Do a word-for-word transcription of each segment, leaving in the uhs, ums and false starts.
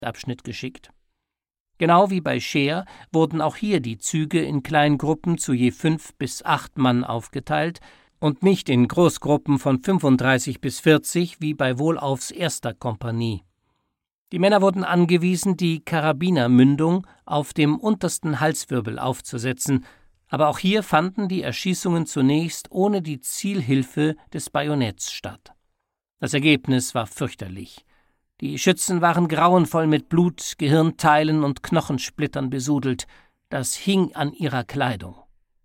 Abschnitt geschickt. Genau wie bei Scheer wurden auch hier die Züge in Kleingruppen zu je fünf bis acht Mann aufgeteilt und nicht in Großgruppen von fünfunddreißig bis vierzig wie bei Wohlaufs erster Kompanie. Die Männer wurden angewiesen, die Karabinermündung auf dem untersten Halswirbel aufzusetzen, aber auch hier fanden die Erschießungen zunächst ohne die Zielhilfe des Bajonetts statt. Das Ergebnis war fürchterlich. Die Schützen waren grauenvoll mit Blut, Gehirnteilen und Knochensplittern besudelt. Das hing an ihrer Kleidung.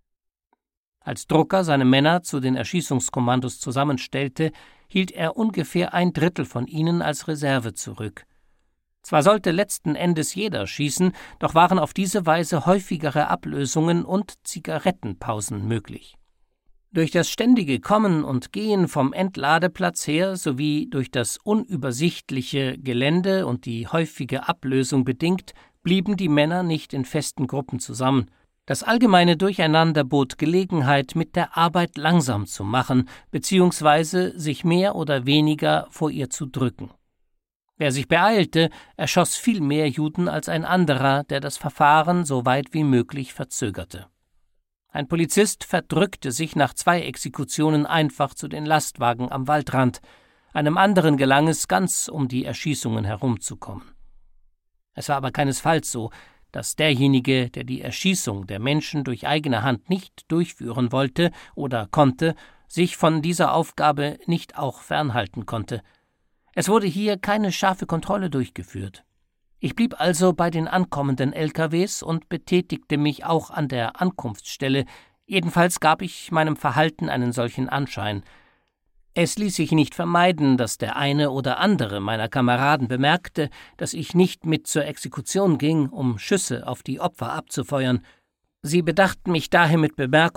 Als Drucker seine Männer zu den Erschießungskommandos zusammenstellte, hielt er ungefähr ein Drittel von ihnen als Reserve zurück. Zwar sollte letzten Endes jeder schießen, doch waren auf diese Weise häufigere Ablösungen und Zigarettenpausen möglich. Durch das ständige Kommen und Gehen vom Entladeplatz her sowie durch das unübersichtliche Gelände und die häufige Ablösung bedingt, blieben die Männer nicht in festen Gruppen zusammen. Das allgemeine Durcheinander bot Gelegenheit, mit der Arbeit langsam zu machen, beziehungsweise sich mehr oder weniger vor ihr zu drücken. Wer sich beeilte, erschoss viel mehr Juden als ein anderer, der das Verfahren so weit wie möglich verzögerte. Ein Polizist verdrückte sich nach zwei Exekutionen einfach zu den Lastwagen am Waldrand. Einem anderen gelang es, ganz um die Erschießungen herumzukommen. Es war aber keinesfalls so, dass derjenige, der die Erschießung der Menschen durch eigene Hand nicht durchführen wollte oder konnte, sich von dieser Aufgabe nicht auch fernhalten konnte. Es wurde hier keine scharfe Kontrolle durchgeführt. Ich blieb also bei den ankommenden L K Ws und betätigte mich auch an der Ankunftsstelle, jedenfalls gab ich meinem Verhalten einen solchen Anschein. Es ließ sich nicht vermeiden, dass der eine oder andere meiner Kameraden bemerkte, dass ich nicht mit zur Exekution ging, um Schüsse auf die Opfer abzufeuern. Sie bedachten mich daher mit Bemerkungen